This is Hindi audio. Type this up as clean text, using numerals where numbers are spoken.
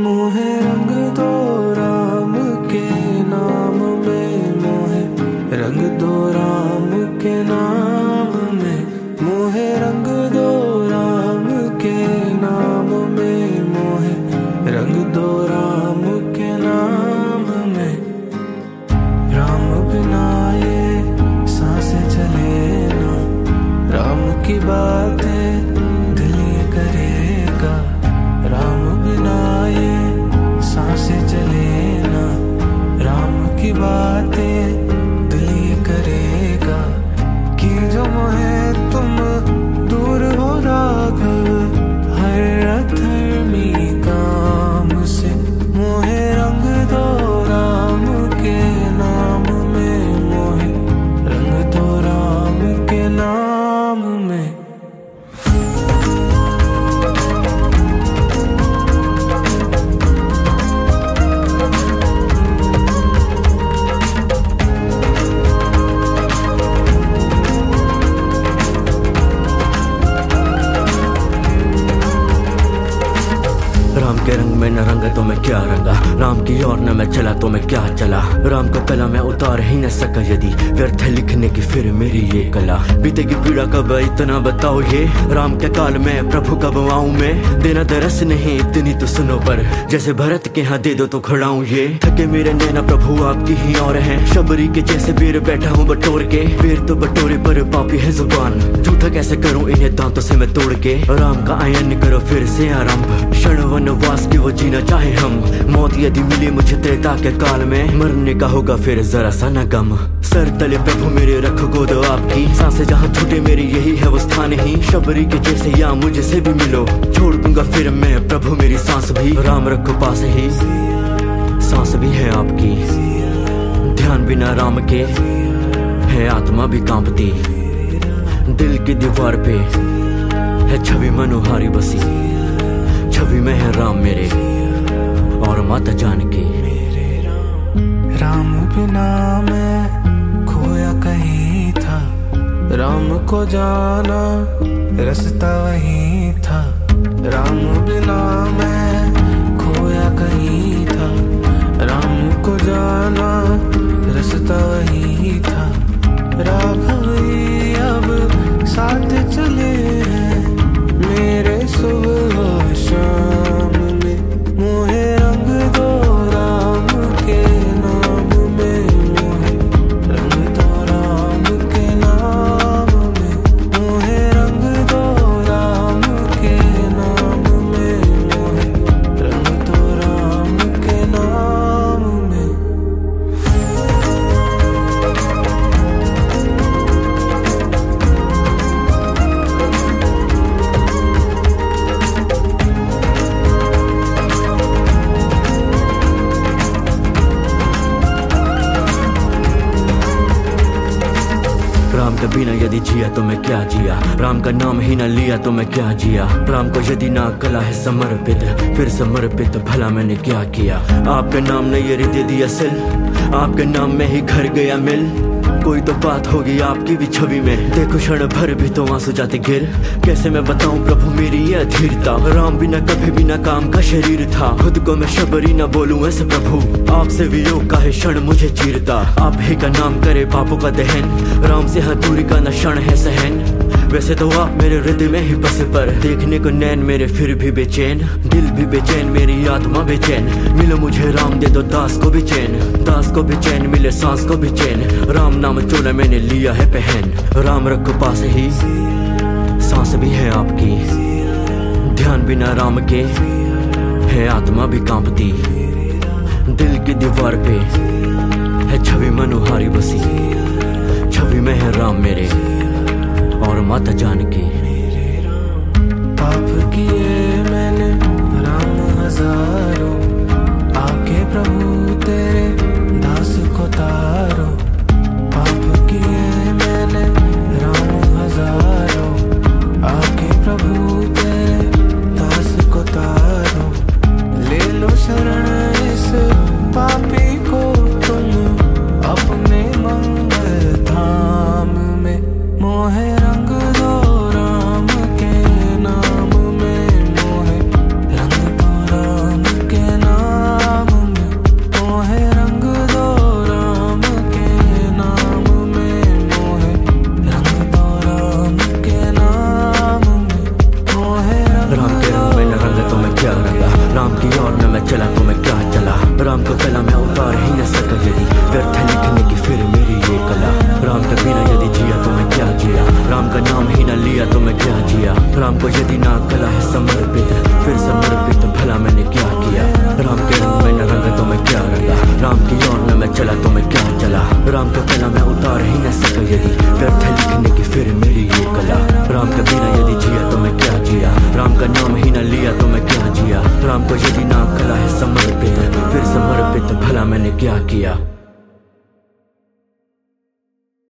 मोहे रंग दो राम के नाम में, मोहे रंग दो राम के नाम में, मोहे रंग दो राम के नाम में, मोहे रंग दो राम के नाम में। राम बिना ये सांसें चले ना, राम की बातें दिल ये करेगा, राम बिना ये सांसें चले ना, राम की बातें दिल ये करेगा। कि जो मोहे तुम दूर हो राघव हर अधर्मी काम से, मोहे रंग दो राम के नाम में, मोहे रंग दो राम के नाम में। राम के रंग में न रंगा तो मैं क्या रंगा, राम की ओर न मैं चला तो मैं क्या चला। राम को कला मैं उतार ही न सका, यदि व्यर्थ है लिखने की फिर मेरी ये कला। बीतेगी पीड़ा कब इतना बताओ ये, राम के काल में प्रभु कब आऊं मैं। देना दरस नहीं इतनी तो सुनो पर, जैसे भरत के यहाँ दे दो तो खड़ा हूँ ये। थके मेरे नैना प्रभु आपकी ही और है, शबरी के जैसे बेर बैठा हूँ बटोर के। बेर तो बटोरे पर पापी है जुबान, झूठा कैसे करूँ इन्हें दांतों से मैं तोड़ के। राम का आयन करो फिर से आरंभ, क्षण वनवास की वो जीना चाहे हम। मौत यदि मिली मुझे त्रेता के काल में, मरने का होगा फिर जरा सा न गम। सर तले प्रभु मेरे रखो गोद आपकी, सांसें जहाँ छूटे मेरी यही है वो स्थान ही। शबरी के जैसे या मुझसे भी मिलो, छोड़ दूंगा फिर मैं प्रभु मेरी सांस भी। राम रखो पास ही, सांस भी है आपकी, ध्यान बिना राम के है आत्मा भी कांपती। दिल की दीवार पे है छवि मनोहारी बसी, छवि में है राम मेरे और माता जानकी। राम बिना मैं खोया कहीं था, राम को जाना रास्ता वही था। राम बिना मैं खोया कहीं था, राम को जाना रास्ता वही था। राघव ही अब साथ चले हैं मेरे सुबह शाम में, मोहे रंग दो राम के नाम में, मोहे रंग दो राम के नाम में, मोहे रंग दो राम के नाम में, मोहे रंग दो राम के नाम में। राम के बिना यदि जिया तो मैं क्या जिया, राम का नाम ही ना लिया तो मैं क्या जिया। राम को यदि ना कला है समर्पित, फिर समर्पित भला मैंने क्या किया। आपके नाम ने ये हृदय दिया सिल, आपके नाम में ही घर गया मिल। कोई तो बात होगी आपकी भी छवि में, देखो क्षण भर भी तो आंसू जाते गिर। कैसे मैं बताऊं प्रभु मेरी ये अधीरता, राम बिना कभी भी ना काम का शरीर था। खुद को मैं शबरी ना बोलूं ऐसे प्रभु, आपसे वियोग का है क्षण मुझे चीरता। आप ही का नाम करे पापों का दहन, राम से हाँ दूरी का न क्षण है सहन। वैसे तो आप मेरे हृदय में ही बसे, पर देखने को नैन मेरे फिर भी बेचैन। दिल भी बेचैन मेरी आत्मा बेचैन, मिलो मुझे राम दे दो दास को भी चैन। दास को भी चैन मिले सांस को भी चैन, राम नाम चोला मैंने लिया है पहन। राम रखो पास ही, सांस भी है आपकी, ध्यान बिना राम के है आत्मा भी कांपती। दिल की दीवार पे है छवि मनोहारी बसी, छवि में है राम मेरे और माता जानकी। पाप किए मैंने राम हजारों, आके प्रभु तेरे दास को तारो। पाप किए मैंने राम हजारों, आके प्रभु तेरे दास को तारो। ले लो शरण इस पापी को तुम अपने मंगल धाम में, मोहे रंग दो राम की ओर न मैं चला तो मैं क्या चला। राम को कला मैं उतार ही न सका यदि व्यर्थ है लिखने की फिर मेरी ये कला। राम के बिना यदि जिया तो मैं क्या जिया, राम का नाम ही न लिया तो मैं क्या जिया। राम को यदि ना कला है समर्पित, फिर समर्पित भला मैंने क्या किया। राम के रंग में न रंगा तो मैं क्या रंगा, राम की ओर न मैं चला तो मैं क्या चला। राम को कला मैं उतार ही न सका यदि व्यर्थ है लिखने की फिर मेरी ये कला। राम के बिना यदि जिया तो मैं क्या जिया, राम का नाम ही न लिया तो मैं क्या जिया। राम को यदि ना कला है समर्पित, फिर समर्पित भला मैंने क्या किया।